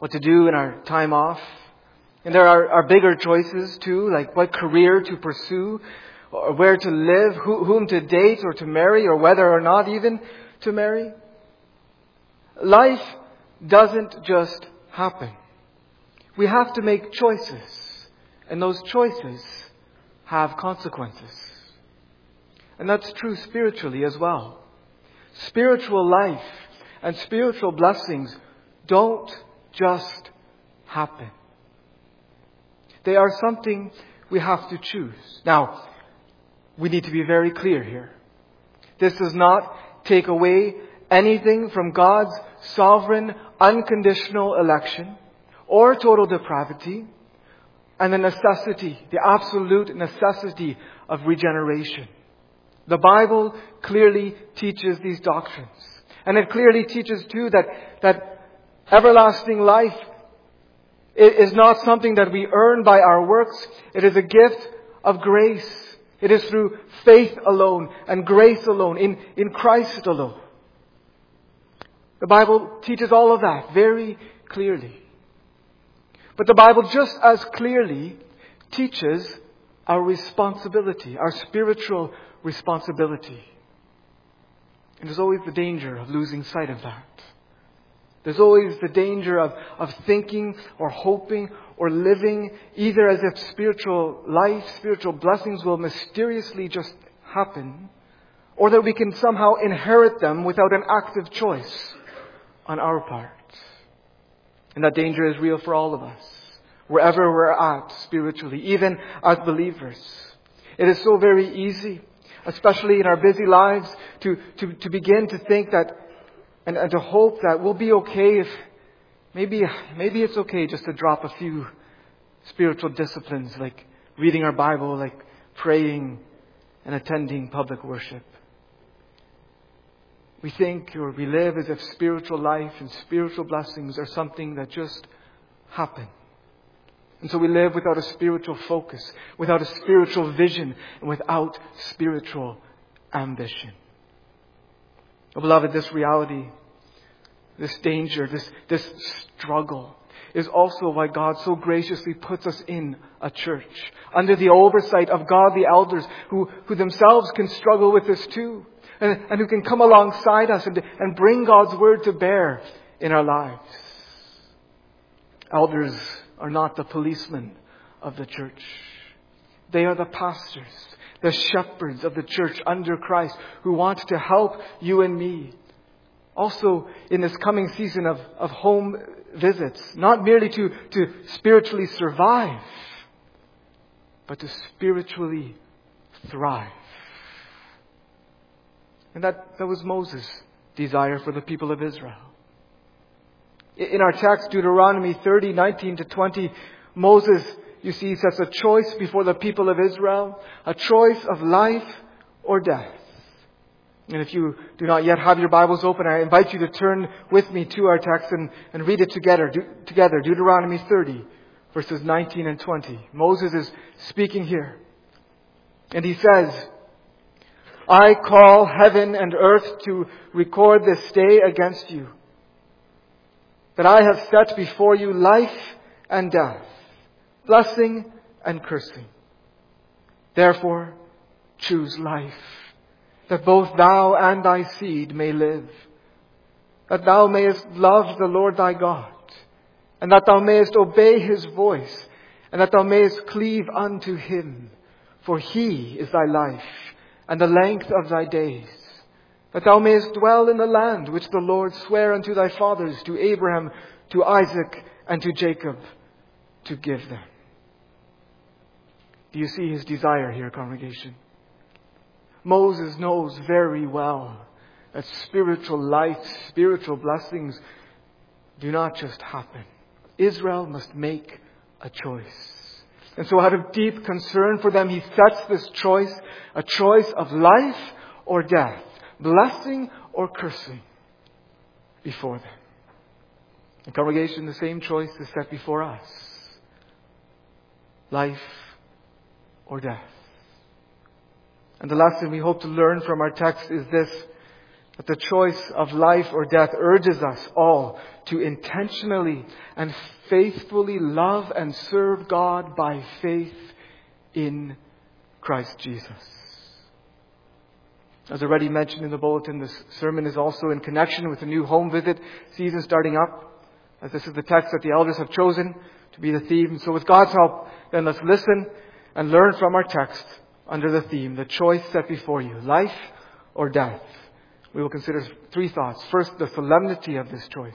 what to do in our time off. And there are bigger choices too, like what career to pursue, or where to live, whom to date or to marry, or whether or not even to marry. Life doesn't just happen. We have to make choices, and those choices have consequences. And that's true spiritually as well. Spiritual life and spiritual blessings don't just happen. They are something we have to choose. Now, we need to be very clear here. This does not take away anything from God's sovereign, unconditional election or total depravity and the absolute necessity of regeneration. The Bible clearly teaches these doctrines. And it clearly teaches too that everlasting life is not something that we earn by our works. It is a gift of grace. It is through faith alone and grace alone, in Christ alone. The Bible teaches all of that very clearly. But the Bible just as clearly teaches our responsibility, our spiritual responsibility. And there's always the danger of losing sight of that. There's always the danger of thinking or hoping or living either as if spiritual life, spiritual blessings will mysteriously just happen, or that we can somehow inherit them without an active choice on our part. And that danger is real for all of us, wherever we're at spiritually, even as believers. It is so very easy, especially in our busy lives, to begin to think that and to hope that we'll be okay if maybe it's okay just to drop a few spiritual disciplines like reading our Bible, like praying and attending public worship. We think or we live as if spiritual life and spiritual blessings are something that just happen. And so we live without a spiritual focus, without a spiritual vision, and without spiritual ambition. Oh, beloved, this reality, this danger, this struggle is also why God so graciously puts us in a church under the oversight of godly elders who themselves can struggle with this too, and who can come alongside us and bring God's word to bear in our lives. Elders are not the policemen of the church. They are the pastors, the shepherds of the church under Christ who want to help you and me. Also in this coming season of home visits, not merely to spiritually survive, but to spiritually thrive. And that was Moses' desire for the people of Israel. In our text, Deuteronomy 30, 19 to 20, Moses, you see, sets a choice before the people of Israel, a choice of life or death. And if you do not yet have your Bibles open, I invite you to turn with me to our text and read it together. Deuteronomy 30, verses 19 and 20. Moses is speaking here. And he says, I call heaven and earth to record this day against you, that I have set before you life and death, blessing and cursing. Therefore, choose life, that both thou and thy seed may live, that thou mayest love the Lord thy God, and that thou mayest obey his voice, and that thou mayest cleave unto him. For he is thy life, and the length of thy days, that thou mayest dwell in the land which the Lord sware unto thy fathers, to Abraham, to Isaac, and to Jacob, to give them. Do you see his desire here, congregation? Moses knows very well that spiritual life, spiritual blessings do not just happen. Israel must make a choice. And so out of deep concern for them, he sets this choice, a choice of life or death, blessing or cursing, before them. And congregation, the same choice is set before us. Life or death. And the lesson we hope to learn from our text is this, That the choice of life or death urges us all to intentionally and faithfully love and serve God by faith in Christ Jesus. As already mentioned in the bulletin, this sermon is also in connection with the new home visit season starting up, as this is the text that the elders have chosen to be the theme. So with God's help, then let's listen and learn from our text under the theme, the choice set before you, life or death. We will consider three thoughts. First, the solemnity of this choice.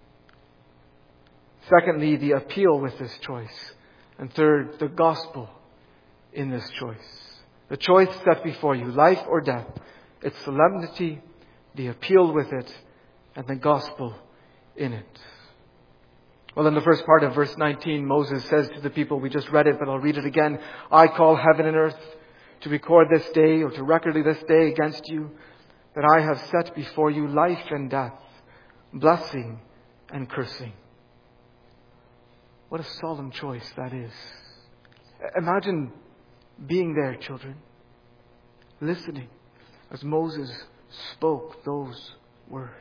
Secondly, the appeal with this choice. And third, the gospel in this choice. The choice set before you, life or death. Its solemnity, the appeal with it, and the gospel in it. Well, in the first part of verse 19, Moses says to the people, we just read it, but I'll read it again. I call heaven and earth to record this day, or to record this day against you, that I have set before you life and death, blessing and cursing. What a solemn choice that is. Imagine being there, children, listening as Moses spoke those words.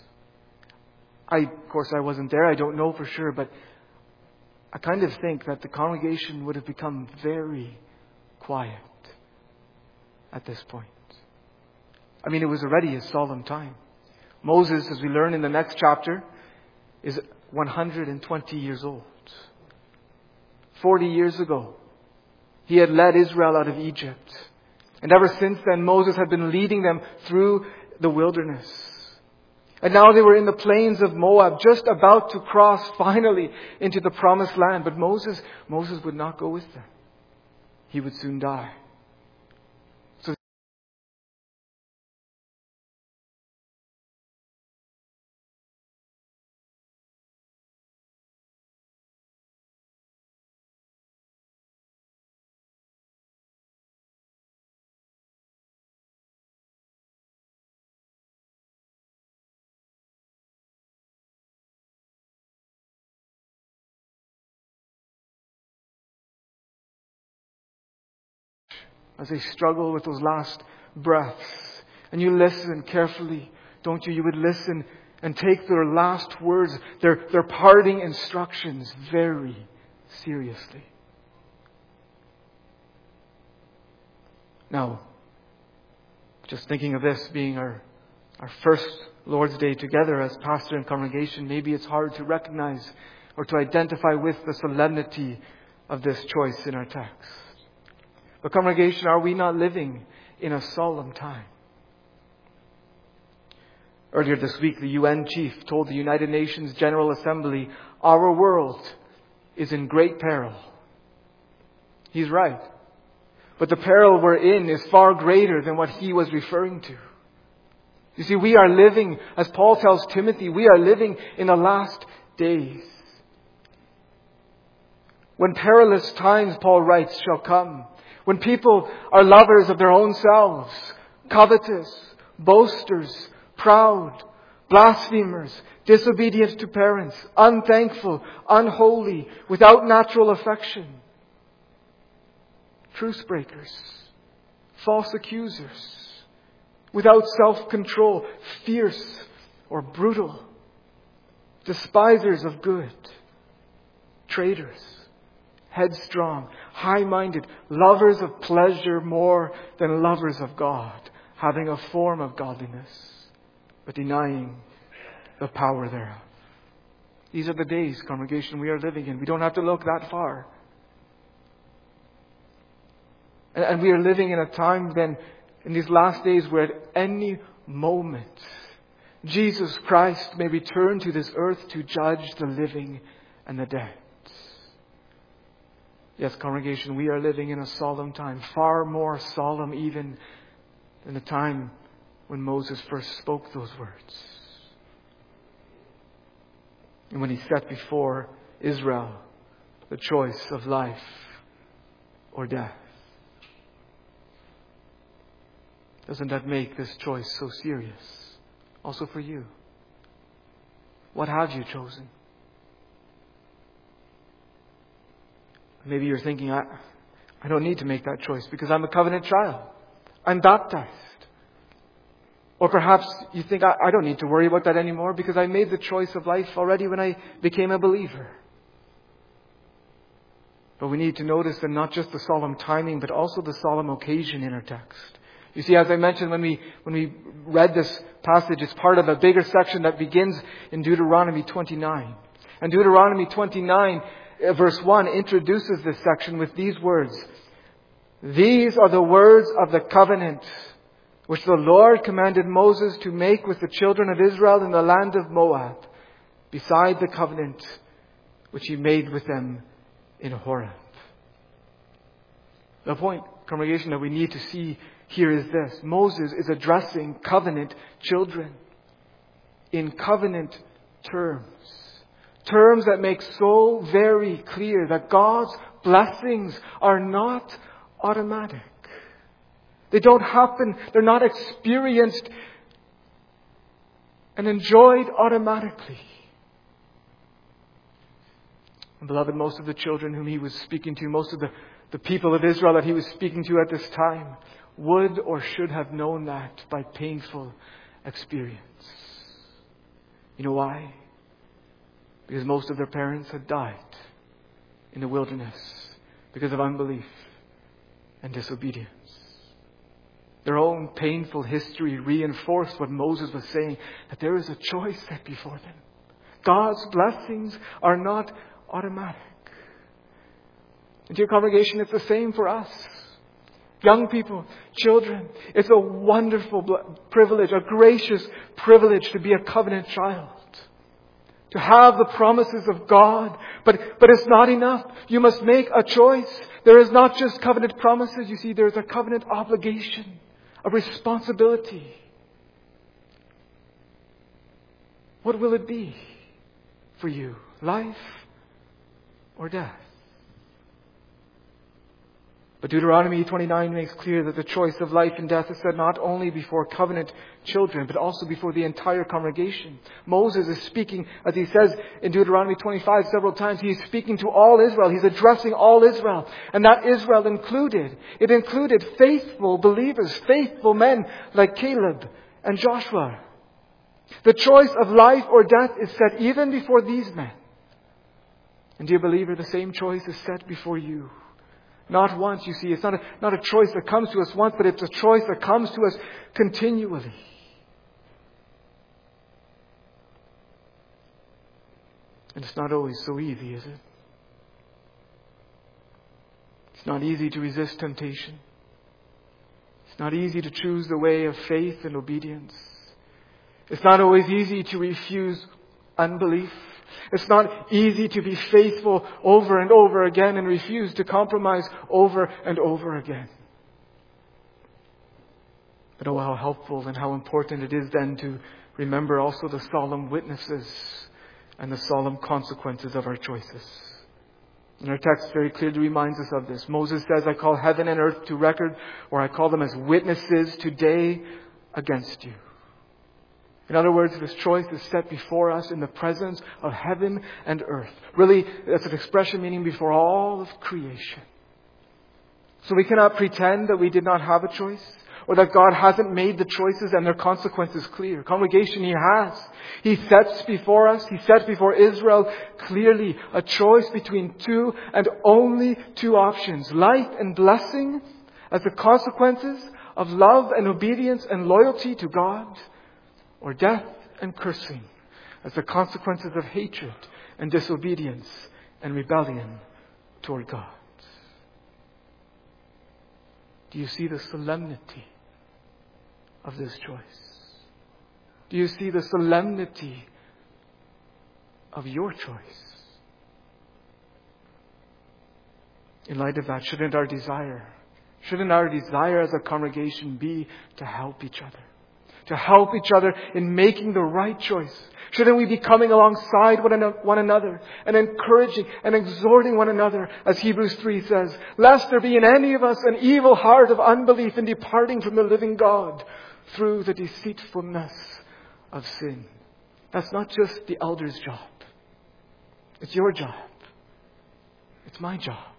Of course, I wasn't there. I don't know for sure, but I kind of think that the congregation would have become very quiet at this point. I mean, it was already a solemn time. Moses, as we learn in the next chapter, is 120 years old. 40 years ago, he had led Israel out of Egypt. And ever since then, Moses had been leading them through the wilderness. And now they were in the plains of Moab, just about to cross finally into the promised land. But Moses would not go with them. He would soon die. So as they struggle with those last breaths, and you listen carefully, don't you? You would listen and take their last words, their parting instructions very seriously. Now, just thinking of this being our first Lord's Day together as pastor and congregation, maybe it's hard to recognize or to identify with the solemnity of this choice in our text. But congregation, are we not living in a solemn time? Earlier this week, the UN chief told the United Nations General Assembly, our world is in great peril. He's right. But the peril we're in is far greater than what he was referring to. You see, we are living, as Paul tells Timothy, we are living in the last days. When perilous times, Paul writes, shall come. When people are lovers of their own selves, covetous, boasters, proud, blasphemers, disobedient to parents, unthankful, unholy, without natural affection, truce breakers, false accusers, without self-control, fierce or brutal, despisers of good, traitors, headstrong, high-minded, lovers of pleasure more than lovers of God, having a form of godliness, but denying the power thereof. These are the days, congregation, we are living in. We don't have to look that far. And we are living in a time then, in these last days, where at any moment, Jesus Christ may return to this earth to judge the living and the dead. Yes, congregation, we are living in a solemn time, far more solemn even than the time when Moses first spoke those words. And when he set before Israel the choice of life or death. Doesn't that make this choice so serious? Also for you. What have you chosen? Maybe you're thinking, I don't need to make that choice because I'm a covenant child. I'm baptized. Or perhaps you think, I don't need to worry about that anymore because I made the choice of life already when I became a believer. But we need to notice that not just the solemn timing, but also the solemn occasion in our text. You see, as I mentioned when we read this passage, it's part of a bigger section that begins in Deuteronomy 29. And Deuteronomy 29, verse 1, introduces this section with these words. These are the words of the covenant which the Lord commanded Moses to make with the children of Israel in the land of Moab, beside the covenant which He made with them in Horeb. The point, congregation, that we need to see here is this. Moses is addressing covenant children in covenant terms. Terms that make so very clear that God's blessings are not automatic. They don't happen. They're not experienced and enjoyed automatically. And beloved, most of the children whom He was speaking to, most of the people of Israel that He was speaking to at this time, would or should have known that by painful experience. You know why? Because most of their parents had died in the wilderness because of unbelief and disobedience. Their own painful history reinforced what Moses was saying, that there is a choice set before them. God's blessings are not automatic. And dear congregation, it's the same for us. Young people, children, it's a wonderful privilege, a gracious privilege to be a covenant child. To have the promises of God. But it's not enough. You must make a choice. There is not just covenant promises. You see, there's a covenant obligation, a responsibility. What will it be for you? Life or death? But Deuteronomy 29 makes clear that the choice of life and death is set not only before covenant children, but also before the entire congregation. Moses is speaking, as he says in Deuteronomy 25 several times, he is speaking to all Israel. He's addressing all Israel. And that Israel included. It included faithful believers, faithful men like Caleb and Joshua. The choice of life or death is set even before these men. And dear believer, the same choice is set before you. Not once, you see. It's not a choice that comes to us once, but it's a choice that comes to us continually. And it's not always so easy, is it? It's not easy to resist temptation. It's not easy to choose the way of faith and obedience. It's not always easy to refuse unbelief. It's not easy to be faithful over and over again and refuse to compromise over and over again. But oh, how helpful and how important it is then to remember also the solemn witnesses and the solemn consequences of our choices. And our text very clearly reminds us of this. Moses says, I call heaven and earth to record, or I call them as witnesses today against you. In other words, this choice is set before us in the presence of heaven and earth. Really, that's an expression meaning before all of creation. So we cannot pretend that we did not have a choice, or that God hasn't made the choices and their consequences clear. Congregation, He has. He sets before us, He sets before Israel clearly a choice between two and only two options. Life and blessing as the consequences of love and obedience and loyalty to God, or death and cursing as the consequences of hatred and disobedience and rebellion toward God. Do you see the solemnity of this choice? Do you see the solemnity of your choice? In light of that, shouldn't our desire as a congregation be to help each other? To help each other in making the right choice. Shouldn't we be coming alongside one another and encouraging and exhorting one another, as Hebrews 3 says, lest there be in any of us an evil heart of unbelief in departing from the living God through the deceitfulness of sin. That's not just the elder's job. It's your job. It's my job.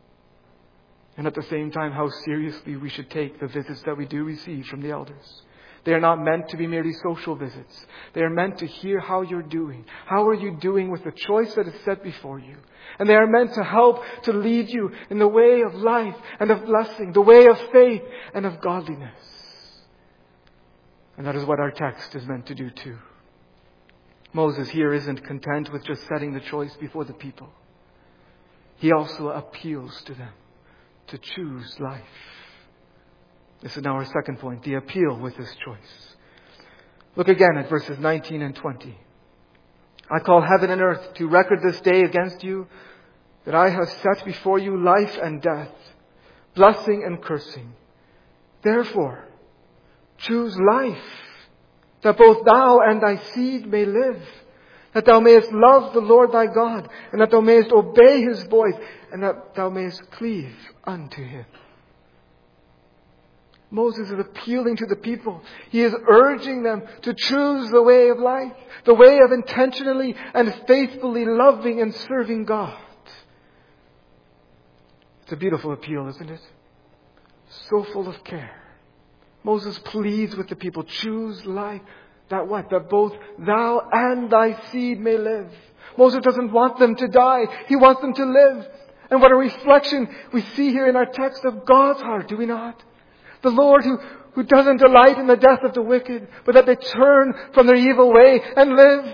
And at the same time, how seriously we should take the visits that we do receive from the elders. They are not meant to be merely social visits. They are meant to hear how you're doing. How are you doing with the choice that is set before you? And they are meant to help to lead you in the way of life and of blessing, the way of faith and of godliness. And that is what our text is meant to do too. Moses here isn't content with just setting the choice before the people. He also appeals to them to choose life. This is now our second point, the appeal with this choice. Look again at verses 19 and 20. I call heaven and earth to record this day against you, that I have set before you life and death, blessing and cursing. Therefore, choose life, that both thou and thy seed may live, that thou mayest love the Lord thy God, and that thou mayest obey His voice, and that thou mayest cleave unto Him. Moses is appealing to the people. He is urging them to choose the way of life, the way of intentionally and faithfully loving and serving God. It's a beautiful appeal, isn't it? So full of care. Moses pleads with the people, choose life. That what? That both thou and thy seed may live. Moses doesn't want them to die. He wants them to live. And what a reflection we see here in our text of God's heart, do we not? The Lord who doesn't delight in the death of the wicked, but that they turn from their evil way and live.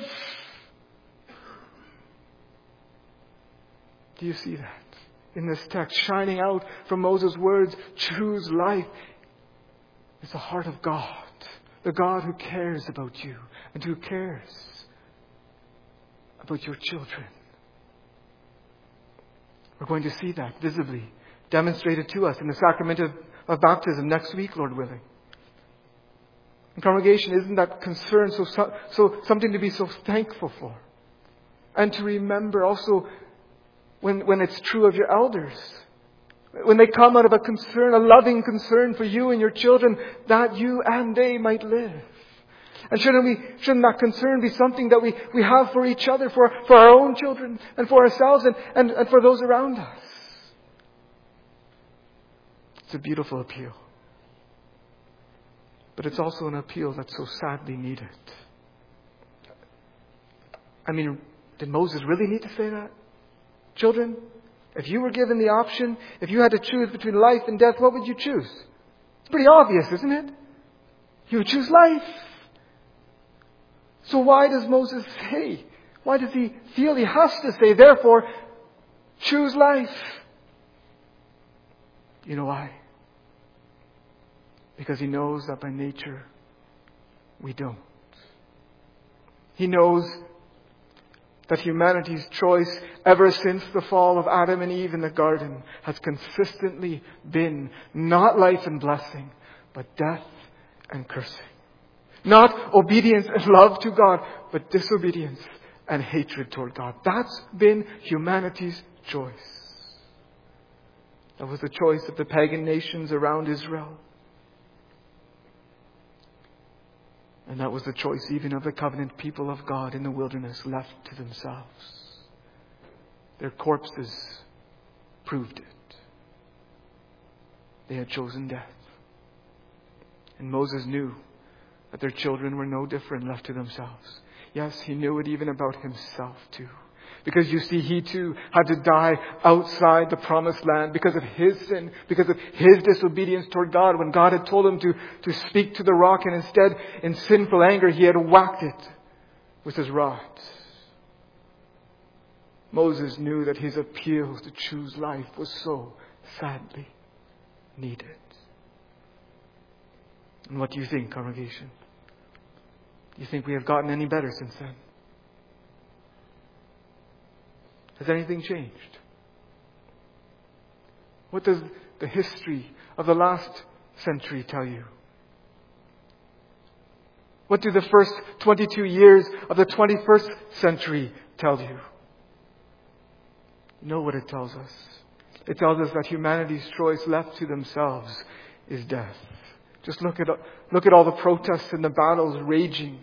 Do you see that? In this text, shining out from Moses' words, choose life. It's the heart of God. The God who cares about you and who cares about your children. We're going to see that visibly demonstrated to us in the sacrament of baptism next week, Lord willing. And congregation, isn't that concern so something to be so thankful for? And to remember also when it's true of your elders. When they come out of a concern, a loving concern for you and your children, that you and they might live. And shouldn't that concern be something that we have for each other, for our own children, and for ourselves, and for those around us? It's a beautiful appeal. But it's also an appeal that's so sadly needed. I mean, did Moses really need to say that? Children, if you were given the option, if you had to choose between life and death, what would you choose? It's pretty obvious, isn't it? You would choose life. So why does Moses say? Why does he feel he has to say, therefore, choose life? You know why? Because he knows that by nature, we don't. He knows that humanity's choice ever since the fall of Adam and Eve in the garden has consistently been not life and blessing, but death and cursing. Not obedience and love to God, but disobedience and hatred toward God. That's been humanity's choice. That was the choice of the pagan nations around Israel. And that was the choice even of the covenant people of God in the wilderness, left to themselves. Their corpses proved it. They had chosen death. And Moses knew that their children were no different, left to themselves. Yes, he knew it even about himself too. Because you see, he too had to die outside the promised land because of his sin, because of his disobedience toward God. When God had told him to speak to the rock, and instead, in sinful anger, he had whacked it with his rod. Moses knew that his appeal to choose life was so sadly needed. And what do you think, congregation? Do you think we have gotten any better since then? Has anything changed? What does the history of the last century tell you? What do the first 22 years of the 21st century tell you? You know what it tells us. It tells us that humanity's choice left to themselves is death. Just look at all the protests and the battles raging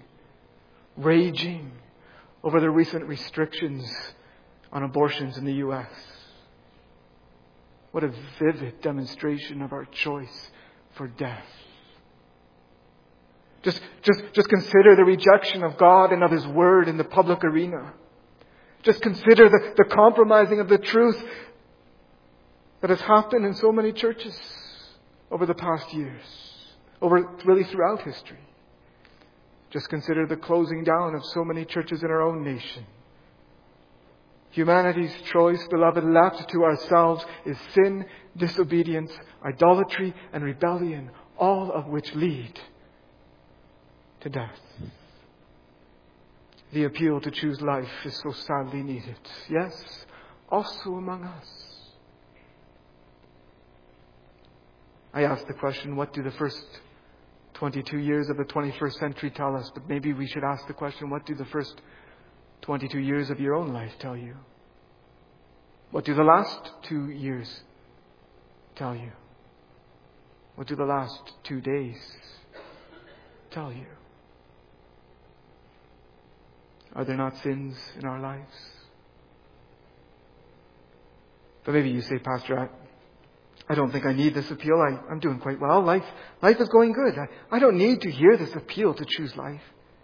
over the recent restrictions on abortions in the U.S. What a vivid demonstration of our choice for death. Just consider the rejection of God and of His Word in the public arena. Just consider the compromising of the truth that has happened in so many churches over the past years, really throughout history. Just consider the closing down of so many churches in our own nation. Humanity's choice, beloved, left to ourselves is sin, disobedience, idolatry, and rebellion, all of which lead to death. The appeal to choose life is so sadly needed. Yes, also among us. I asked the question, what do the first 22 years of the 21st century tell us? But maybe we should ask the question, what do the first 22 years of your own life tell you? What do the last 2 years tell you? What do the last 2 days tell you? Are there not sins in our lives? But maybe you say, Pastor, I don't think I need this appeal. I'm doing quite well. Life is going good. I don't need to hear this appeal to choose life.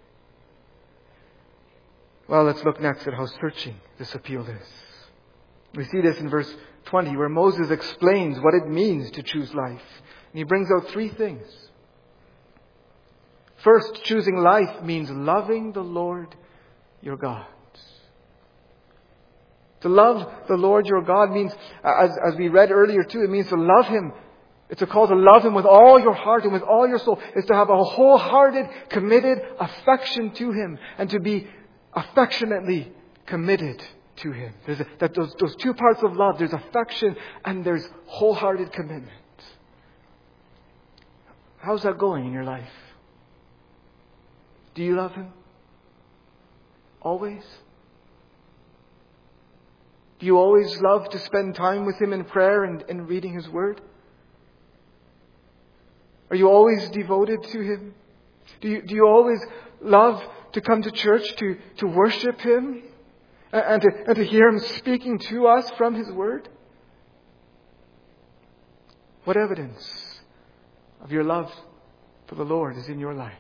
Well, let's look next at how searching this appeal is. We see this in verse 20, where Moses explains what it means to choose life. And he brings out 3 things. First, choosing life means loving the Lord your God. To love the Lord your God means, as we read earlier too, it means to love Him. It's a call to love Him with all your heart and with all your soul. It's to have a wholehearted, committed affection to Him and to be affectionately committed to Him. There's those 2 parts of love. There's affection and there's wholehearted commitment. How's that going in your life? Do you love Him? Always? Do you always love to spend time with Him in prayer and reading His Word? Are you always devoted to Him? Do you always love to come to church to worship Him and to hear Him speaking to us from His Word? What evidence of your love for the Lord is in your life?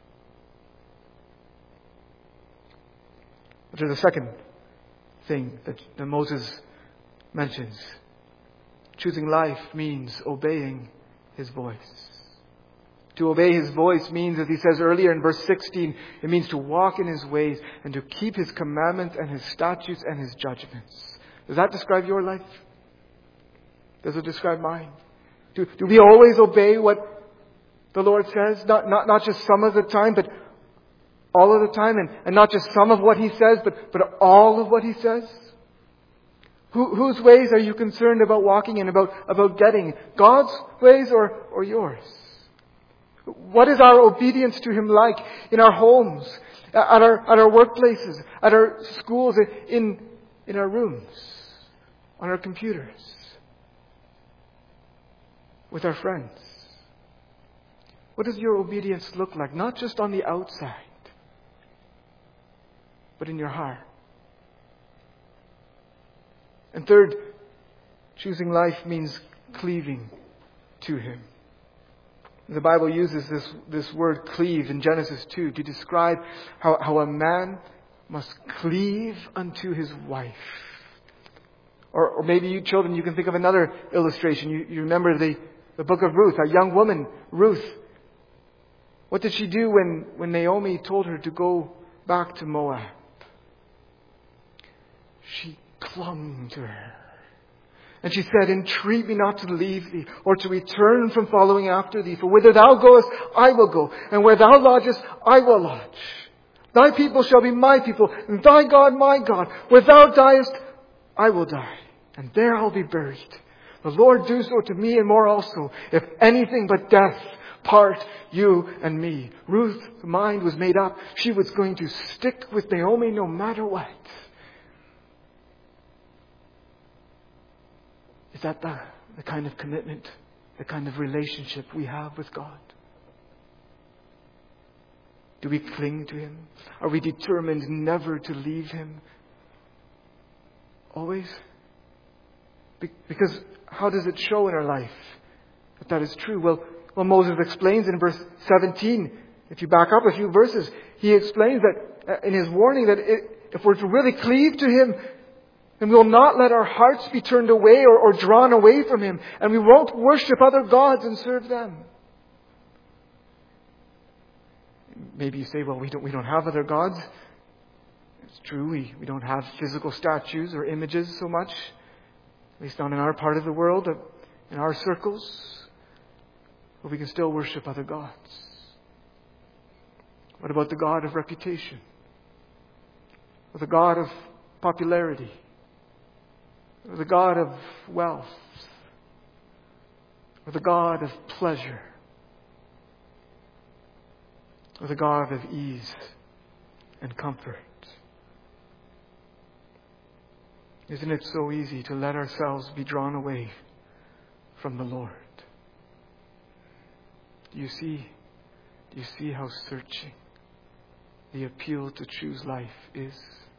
But there's a second thing that Moses mentions. Choosing life means obeying His voice. To obey His voice means, as he says earlier in verse 16, it means to walk in His ways and to keep His commandments and His statutes and His judgments. Does that describe your life? Does it describe mine? Do we always obey what the Lord says? Not just some of the time, but all of the time, and not just some of what He says, but all of what He says? Whose ways are you concerned about walking in, about getting? God's ways or yours? What is our obedience to Him like in our homes, at our workplaces, at our schools, in our rooms, on our computers, with our friends? What does your obedience look like? Not just on the outside, but in your heart. And third, choosing life means cleaving to Him. The Bible uses this word cleave in Genesis 2 to describe how a man must cleave unto his wife. Or maybe you children, you can think of another illustration. You remember the book of Ruth, a young woman, Ruth. What did she do when Naomi told her to go back to Moab? She clung to her. And she said, "Entreat me not to leave thee, or to return from following after thee. For whither thou goest, I will go. And where thou lodgest, I will lodge. Thy people shall be my people, and thy God my God. Where thou diest, I will die. And there I'll be buried. The Lord do so to me and more also, if anything but death part you and me." Ruth's mind was made up. She was going to stick with Naomi no matter what. Is that the kind of commitment, the kind of relationship we have with God? Do we cling to Him? Are we determined never to leave Him? Always? Because how does it show in our life that is true? Well, Moses explains in verse 17, If you back up a few verses, he explains that in his warning that if we're to really cleave to him, then we'll not let our hearts be turned away or drawn away from him. And we won't worship other gods and serve them. Maybe you say, well, we don't have other gods. It's true, we don't have physical statues or images so much. At least not in our part of the world, in our circles. But we can still worship other gods. What about the God of reputation? Or the God of popularity? Or the God of wealth? Or the God of pleasure? Or the God of ease and comfort? Isn't it so easy to let ourselves be drawn away from the Lord? Do you see how searching the appeal to choose life is?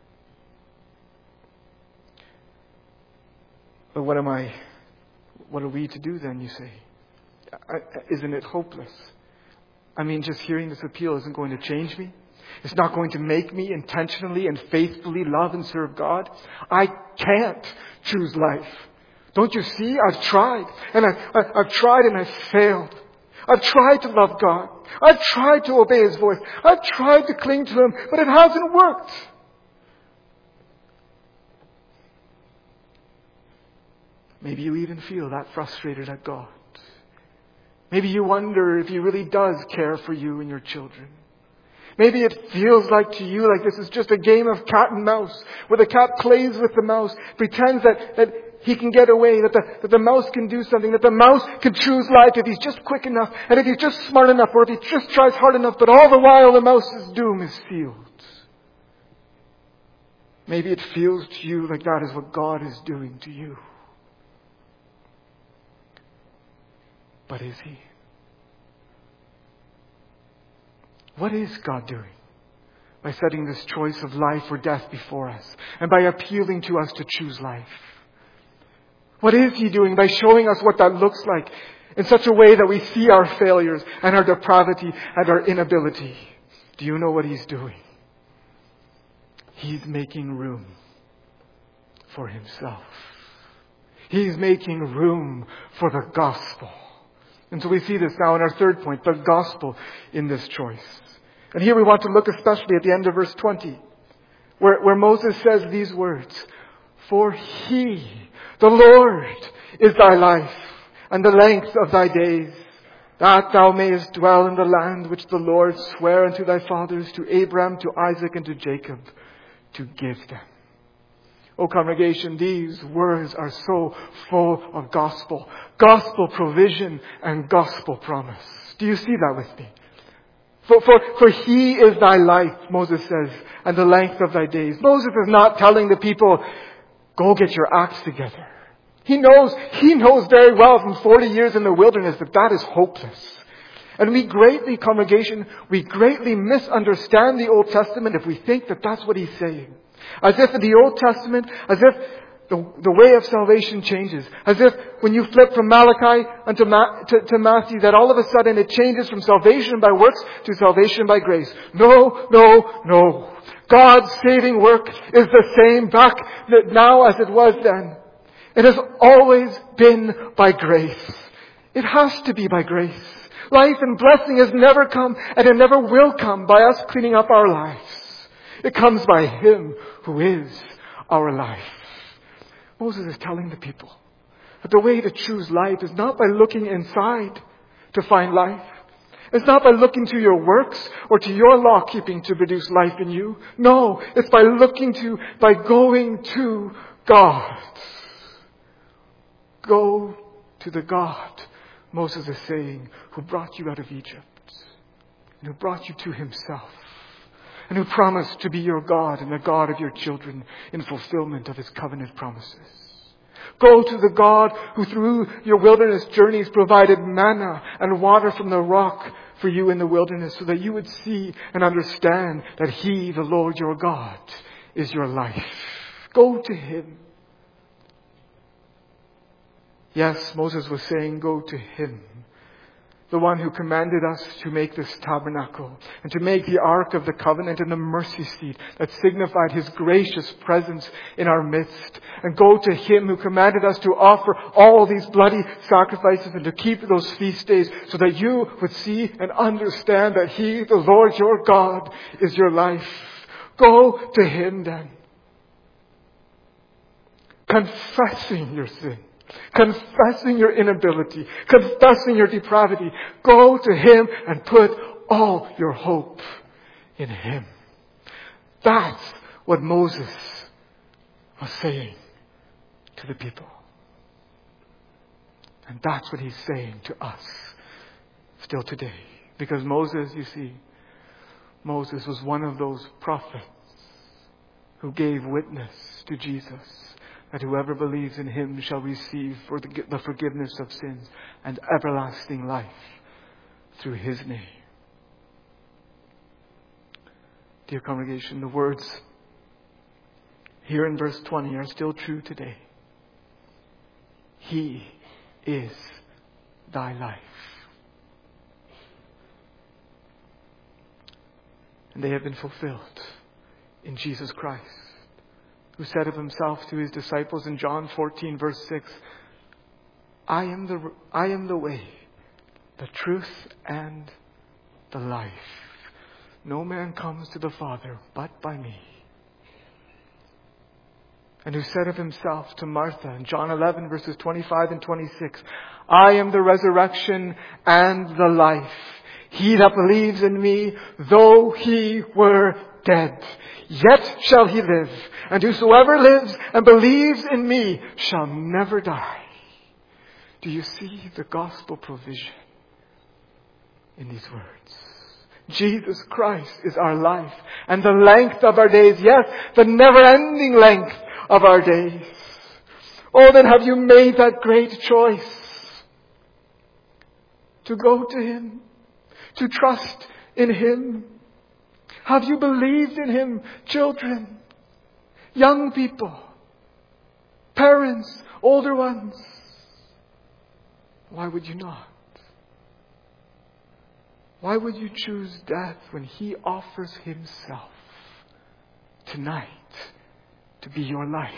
But what are we to do then, you say? Isn't it hopeless? I mean, just hearing this appeal isn't going to change me. It's not going to make me intentionally and faithfully love and serve God. I can't choose life. Don't you see? I've tried. And I've tried and I've failed. I've tried to love God. I've tried to obey His voice. I've tried to cling to Him, but it hasn't worked. Maybe you even feel that frustrated at God. Maybe you wonder if He really does care for you and your children. Maybe it feels like to you like this is just a game of cat and mouse, where the cat plays with the mouse, pretends that he can get away, that the mouse can do something, that the mouse can choose life if he's just quick enough, and if he's just smart enough, or if he just tries hard enough, but all the while the mouse's doom is sealed. Maybe it feels to you like that is what God is doing to you. But is He? What is God doing by setting this choice of life or death before us and by appealing to us to choose life? What is He doing by showing us what that looks like in such a way that we see our failures and our depravity and our inability? Do you know what He's doing? He's making room for Himself. He's making room for the gospel. And so we see this now in our third point, the gospel in this choice. And here we want to look especially at the end of verse 20, where Moses says these words, "For He, the Lord, is thy life, and the length of thy days, that thou mayest dwell in the land which the Lord sware unto thy fathers, to Abraham, to Isaac, and to Jacob, to give them." Oh, congregation, these words are so full of gospel provision and gospel promise. Do you see that with me? For He is thy life, Moses says, and the length of thy days. Moses is not telling the people, go get your acts together. He knows very well from 40 years in the wilderness that is hopeless. And we greatly misunderstand the Old Testament if we think that that's what He's saying. As if in the Old Testament, as if the way of salvation changes. As if when you flip from Malachi to Matthew, that all of a sudden it changes from salvation by works to salvation by grace. No. God's saving work is the same back now as it was then. It has always been by grace. It has to be by grace. Life and blessing has never come, and it never will come by us cleaning up our lives. It comes by Him who is our life. Moses is telling the people that the way to choose life is not by looking inside to find life. It's not by looking to your works or to your law keeping to produce life in you. No, it's by going to God. Go to the God, Moses is saying, who brought you out of Egypt and who brought you to Himself and who promised to be your God and the God of your children in fulfillment of His covenant promises. Go to the God who through your wilderness journeys provided manna and water from the rock for you in the wilderness so that you would see and understand that He, the Lord your God, is your life. Go to Him. Yes, Moses was saying, go to Him. the one who commanded us to make this tabernacle and to make the Ark of the Covenant and the mercy seat that signified His gracious presence in our midst. And go to Him who commanded us to offer all these bloody sacrifices and to keep those feast days so that you would see and understand that He, the Lord your God, is your life. Go to Him then, confessing your sin, confessing your inability, confessing your depravity. Go to Him and put all your hope in Him. That's what Moses was saying to the people. And that's what he's saying to us still today. Because Moses, you see, Moses was one of those prophets who gave witness to Jesus that whoever believes in Him shall receive the forgiveness of sins and everlasting life through His name. Dear congregation, the words here in verse 20 are still true today. He is thy life. And they have been fulfilled in Jesus Christ, who said of Himself to His disciples in John 14 verse 6, I am the way, the truth, and the life. No man comes to the Father but by me. And who said of Himself to Martha in John 11 verses 25 and 26, I am the resurrection and the life. He that believes in me, though he were dead, yet shall he live. And whosoever lives and believes in me shall never die. Do you see the gospel provision in these words? Jesus Christ is our life and the length of our days. Yes, the never-ending length of our days. Oh, then have you made that great choice to go to Him, to trust in Him? Have you believed in Him, children, young people, parents, older ones? Why would you not? Why would you choose death when He offers Himself tonight to be your life?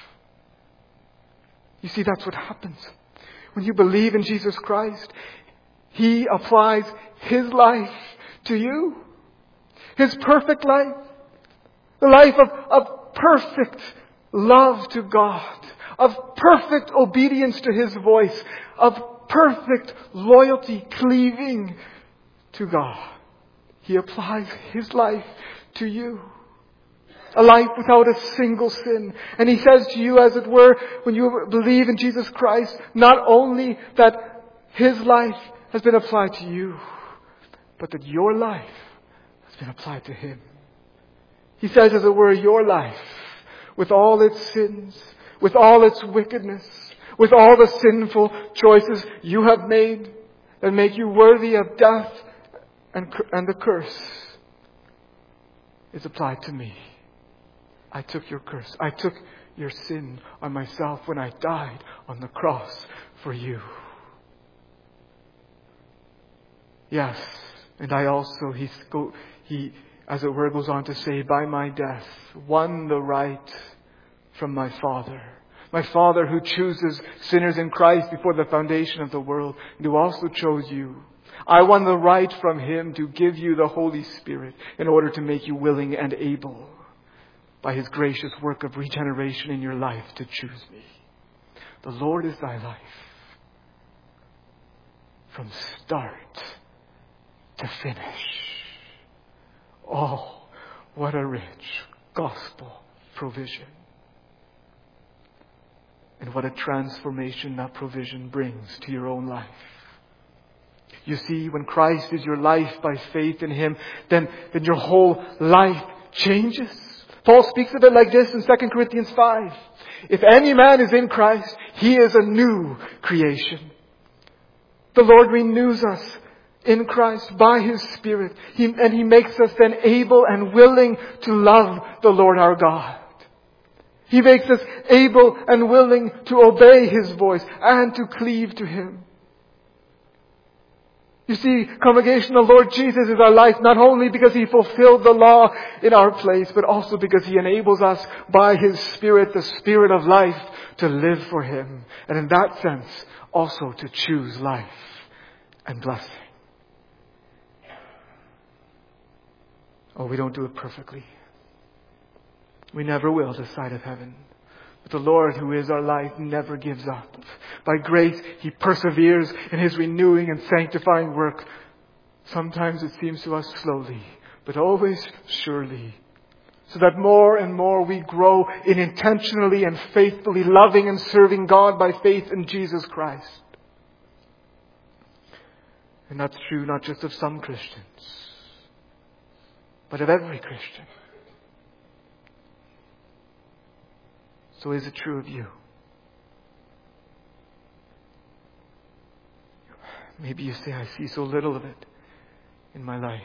You see, that's what happens. When you believe in Jesus Christ, He applies His life to you. His perfect life. The life of perfect love to God. Of perfect obedience to His voice. Of perfect loyalty, cleaving to God. He applies His life to you. A life without a single sin. And He says to you, as it were, when you believe in Jesus Christ, not only that His life has been applied to you, but that your life has been applied to Him. He says, as it were, your life, with all its sins, with all its wickedness, with all the sinful choices you have made that make you worthy of death and the curse, is applied to me. I took your curse. I took your sin on myself when I died on the cross for you. Yes, and I also, he as it were goes on to say, by my death, won the right from my Father. My Father who chooses sinners in Christ before the foundation of the world, and who also chose you. I won the right from Him to give you the Holy Spirit in order to make you willing and able, by His gracious work of regeneration in your life, to choose me. The Lord is thy life. From start to finish. Oh, what a rich gospel provision. And what a transformation that provision brings to your own life. You see, when Christ is your life by faith in Him, then your whole life changes. Paul speaks of it like this in 2 Corinthians 5. If any man is in Christ, he is a new creation. The Lord renews us in Christ by His Spirit. And He makes us then able and willing to love the Lord our God. He makes us able and willing to obey His voice and to cleave to Him. You see, congregation, the Lord Jesus is our life, not only because He fulfilled the law in our place, but also because He enables us by His Spirit, the Spirit of life, to live for Him. And in that sense, also to choose life and blessing. Oh, we don't do it perfectly. We never will this side of heaven. But the Lord, who is our life, never gives up. By grace, He perseveres in His renewing and sanctifying work. Sometimes it seems to us slowly, but always surely. So that more and more we grow in intentionally and faithfully loving and serving God by faith in Jesus Christ. And that's true not just of some Christians, but of every Christian. So is it true of you? Maybe you say, I see so little of it in my life.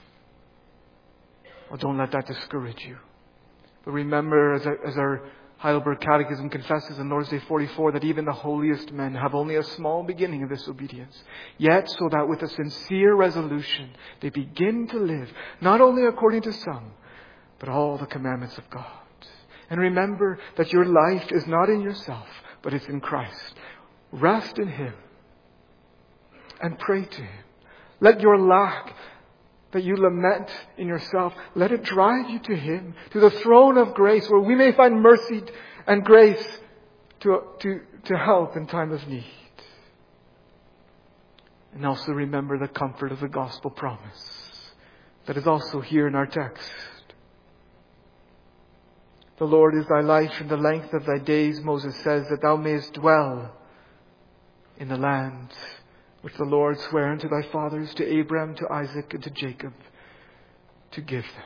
Well, don't let that discourage you. But remember, as our Heidelberg Catechism confesses in Lord's Day 44, that even the holiest men have only a small beginning of this obedience. Yet, so that with a sincere resolution, they begin to live, not only according to some, but all the commandments of God. And remember that your life is not in yourself, but it's in Christ. Rest in Him and pray to Him. Let your lack that you lament in yourself, let it drive you to Him, to the throne of grace, where we may find mercy and grace to help in time of need. And also remember the comfort of the gospel promise that is also here in our text. The Lord is thy life, and the length of thy days, Moses says, that thou mayest dwell in the land which the Lord sware unto thy fathers, to Abraham, to Isaac, and to Jacob, to give them.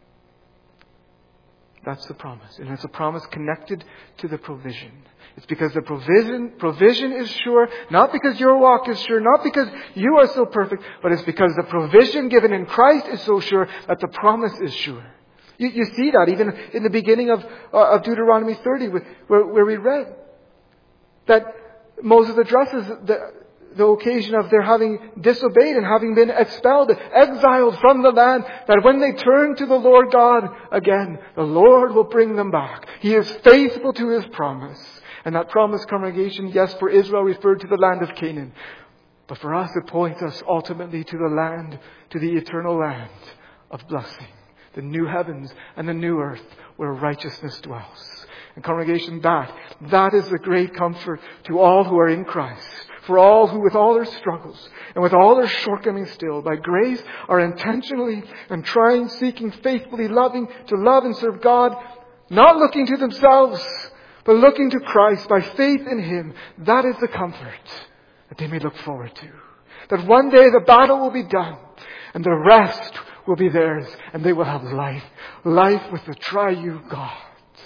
That's the promise. And it's a promise connected to the provision. It's because the provision is sure, not because your walk is sure, not because you are so perfect, but it's because the provision given in Christ is so sure that the promise is sure. You see that even in the beginning of Deuteronomy 30, where we read that Moses addresses the occasion of their having disobeyed and having been expelled, exiled from the land, that when they turn to the Lord God again, the Lord will bring them back. He is faithful to His promise. And that promise, congregation, yes, for Israel referred to the land of Canaan. But for us, it points us ultimately to the land, to the eternal land of blessing. The new heavens and the new earth where righteousness dwells. And congregation, that is the great comfort to all who are in Christ. For all who, with all their struggles and with all their shortcomings still, by grace are intentionally and trying, seeking, faithfully loving to love and serve God, not looking to themselves, but looking to Christ by faith in Him. That is the comfort that they may look forward to. That one day the battle will be done and the rest will be theirs, and they will have life. Life with the triune God.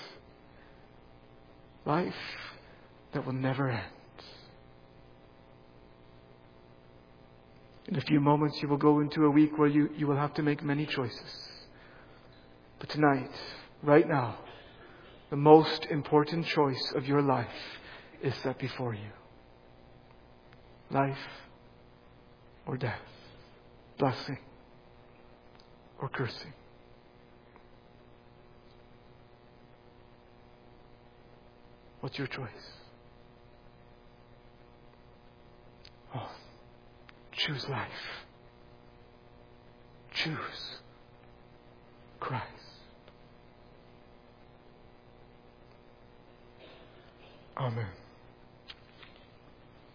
Life that will never end. In a few moments you will go into a week where you will have to make many choices. But tonight, right now, the most important choice of your life is set before you. Life or death. Blessing or cursing. What's your choice? Oh, choose life. Choose Christ. Amen.